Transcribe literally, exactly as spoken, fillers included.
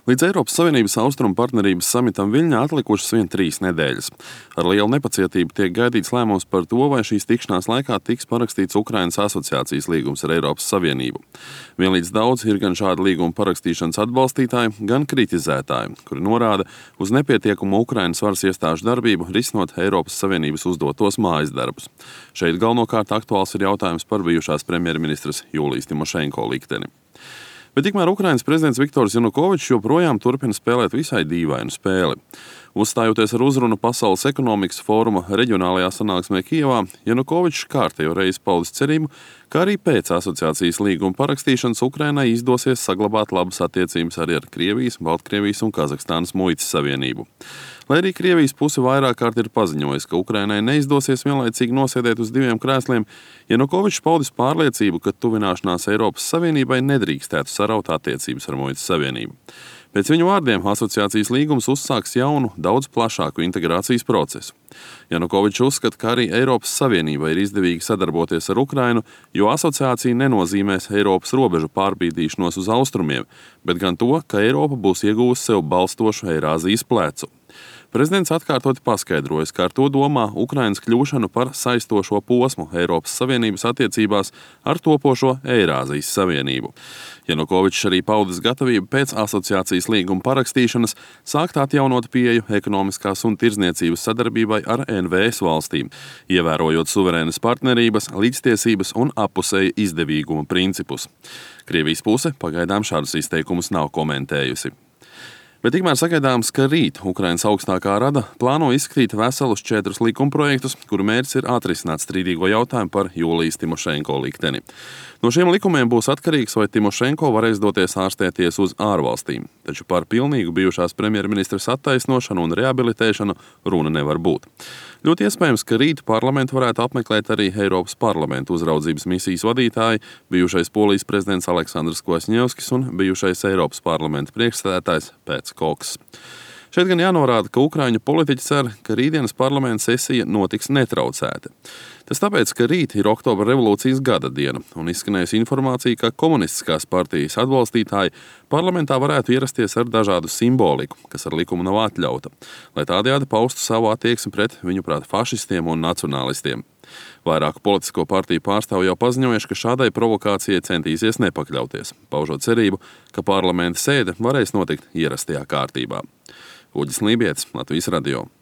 Līdz Eiropas Savienības austrumu partnerības samitam Viļņā atlikušas vien trīs nedēļas. Ar lielu nepacietību tiek gaidīts lēmums par to, vai šīs tikšanās laikā tiks parakstīts Ukrainas asociācijas līgums ar Eiropas Savienību. Vienlīdz daudz ir gan šāda līguma parakstīšanas atbalstītāji, gan kritizētāji, kuri norāda uz nepietiekumu Ukrainas varas iestāžu darbību risinot Eiropas Savienības uzdotos mājas darbus. Šeit galvenokārt aktuāls ir jautājums par bijušās premjerministres Jūlijas Timošenko likteni. Bet tikmēr Ukrainas prezidents Viktors Janukovičs joprojām turpina spēlēt visai dīvainu spēli. Uzstājoties ar uzrunu Pasaules ekonomikas fóruma reģionālajā sanāksmē Kijevā, Janukovičs kārtējo reizi paudis cerību, ka arī pēc asociācijas līguma parakstīšanas Ukrainai izdosies saglabāt labas attiecības arī ar Krievijas, Baltkrievijas un Kazahstānas muitas savienību. Lai arī Krievijas puse vairāk kārt ir paziņojis, ka Ukrainai neizdosies vienlaicīgi nosēdēt uz diviem krēsliem, Janukovičs paudis pārliecību, ka tuvināšanās Eiropas Savienībai nedrīkstētu saraut attiecības ar muitas savienību. Pēc viņu vārdiem asociācijas līgums uzsāks jaunu, daudz plašāku integrācijas procesu. Janukovičs uzskata, ka arī Eiropas Savienībai ir izdevīgi sadarboties ar Ukrainu, jo asociācija nenozīmēs Eiropas robežu pārbīdīšanos uz austrumiem, bet gan to, ka Eiropa būs iegūsi sev balstošu Eirāzijas plecu. Prezidents atkārtoti paskaidrojas, ka ar to domā Ukrainas kļūšanu par saistošo posmu Eiropas Savienības attiecībās ar topošo Eirāzijas Savienību. Janukovičs arī paudis gatavību pēc asociācijas līguma parakstīšanas sākt atjaunot pieeju ekonomiskās un tirdzniecības sadarbībai ar N V S valstīm, ievērojot suverēnas partnerības, līdztiesības un appusēja izdevīguma principus. Krievijas puse pagaidām šādus izteikumus nav komentējusi. Bet tikmēr sagaidāms, ka rīt Ukrainas augstākā rada plāno izskatīt veselus četrus likumprojektus, kuru mērķis ir atrisināt strīdīgo jautājumu par Jūlijas Timošenko likteni. No šiem likumiem būs atkarīgs, vai Timošenko varēs doties ārstēties uz ārvalstīm, taču par pilnīgu bijušās premjerministres attaisnošanu un rehabilitēšanu runa nevar būt. Ļoti iespējams, ka rīt parlamentu varētu apmeklēt arī Eiropas parlamentu uzraudzības misijas vadītāji, bijušais Polijas prezidents Aleksandrs Kvasņevskis un bijušais Eiropas parlamenta priekšsēdētājs Pēts Koks. Šeit gan jānorāda, ka ukraiņu politiķi cer, ka rītdienas parlamenta sesija notiks netraucēti. Tas tāpēc, ka rīt ir Oktobra revolūcijas gada diena un izskanējusi informācija, ka komunistiskās partijas atbalstītāji parlamentā varētu ierasties ar dažādu simboliku, kas ar likumu nav atļauta, lai tādējādi paustu savu attieksmi pret viņuprāt fašistiem un nacionālistiem. Vairāku politisko partiju pārstāvji jau paziņojuši, ka šādai provokācijai centīsies nepakļauties, paužot cerību, ka parlamenta sēde varēs notikt ierastajā kārtībā. Uģis Lībietis, Latvijas radio.